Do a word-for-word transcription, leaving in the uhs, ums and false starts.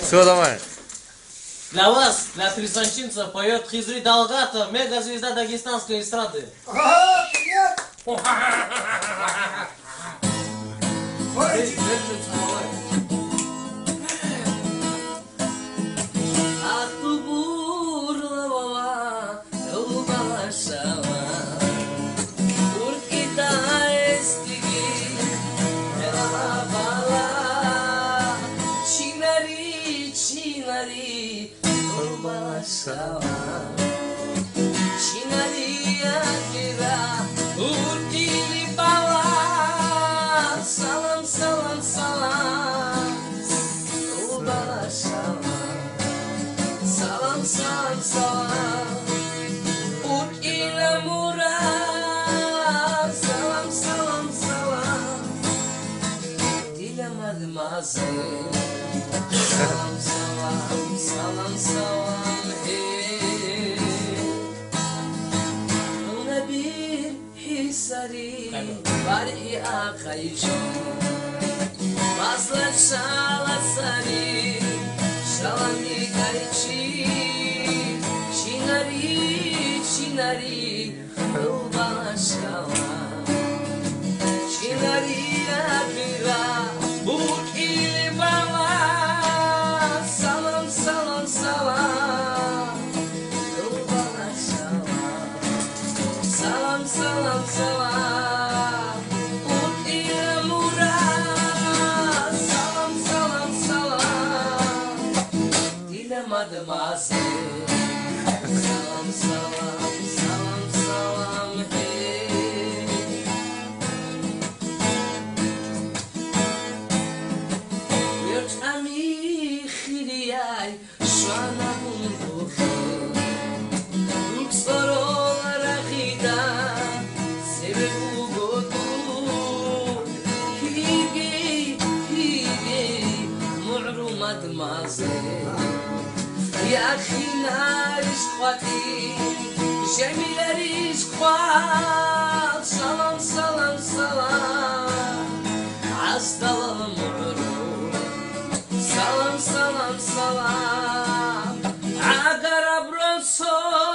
Все, давай. Для вас, для трисанчинцев, поет Хизри Далгатов, мегазвезда дагестанской эстрады. Ага, привет! Cinaria kira urkili bala salam salam salam ubala salam salam salam salam urkila mura salam salam salam dilemadım azim salam salam salam salam Bari akayıcı Bazılar şalasari Şalami kayıcı Çinari Çinari Kılbana şala Çinari akira Buk ili bana Salam salam salam Kılbana şala Salam salam salam Mademazel Salam salam salam salam hey Wirt ami khiliyay shana munduhi Uksorolar akhida sebebu godu Hige hige mu'ru mademazel يا أخي نارش خواتي جميلة ريش خوات سلام سلام سلام عالسلام معروف سلام سلام سلام عقرب رسول